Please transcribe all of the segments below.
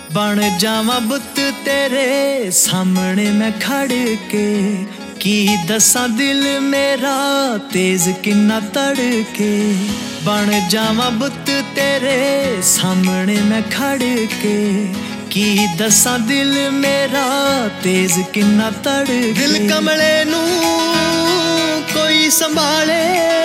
बन जावा बुत तेरे सामने मैं खड़ के, की दसा दिल मेरा तेज किन्ना तड़के। बन जावा बुत तेरे सामने मैं खड़ के, की दसा दिल मेरा तेज किन्ना तड़के। दिल कमले नू कोई संभाले,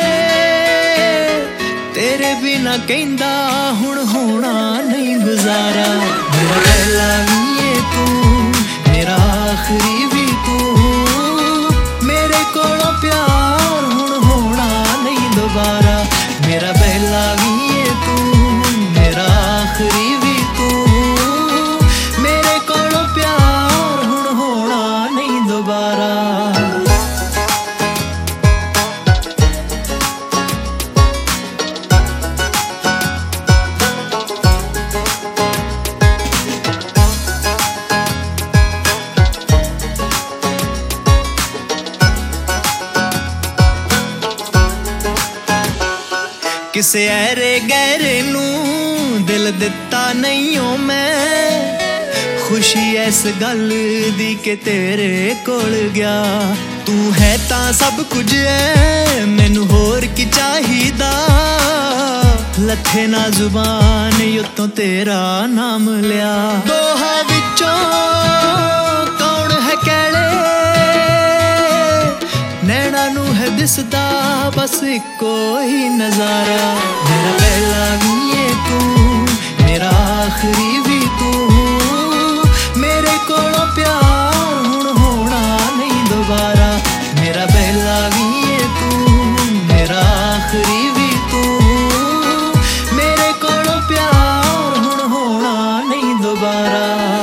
तेरे बिना कहंदा हुण होना नहीं गुजारा। मेरा पहला भी है तू, मेरा आखिरी भी तू, मेरे कोलों प्यार हुण होना नहीं दोबारा। मेरा पहला भी है तू, मेरा आखिरी भी तू, मेरे कोलों प्यार हुण होना नहीं दोबारा। किसे ऐरे गहरे नू दिल दिता नहीं हो मैं, खुशी इस गल दी के तेरे कोल गया। तू है ता सब कुछ है, मैनू होर की चाहिदा। लथे ना जुबान युतों तेरा नाम लिया। दोहा विचों कौन है कहले, नैना नू है दिसदा बस इको ही नजारा। मेरा पहला भी है तू, मेरा आखिरी भी तू, मेरे कोलों प्यार हुण होना नहीं दोबारा। मेरा पहला भी है तू, मेरा आखिरी भी तू, मेरे कोलों प्यार हुण होना नहीं दोबारा।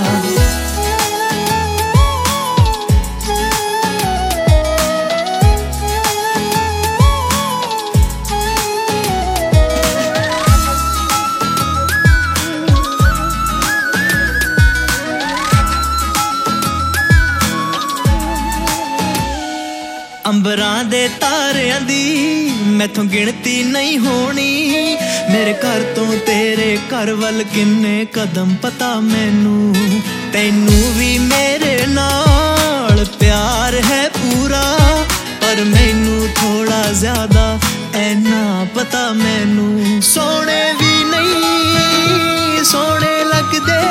अंबरां दे तारियां दी मैथों गिनती नहीं होनी, मेरे घर तो तेरे घर वल किन्ने कदम पता मैनू। तैनू भी मेरे नाल प्यार है पूरा, पर मैनू थोड़ा ज्यादा ऐना पता मैनू। सोने भी नहीं सोने लगदे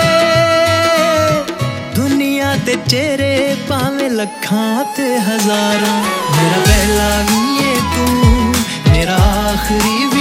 दुनिया ते चेहरे भावें लखां ते हजारां। मेरा पहला भी है तू, मेरा आखिरी भी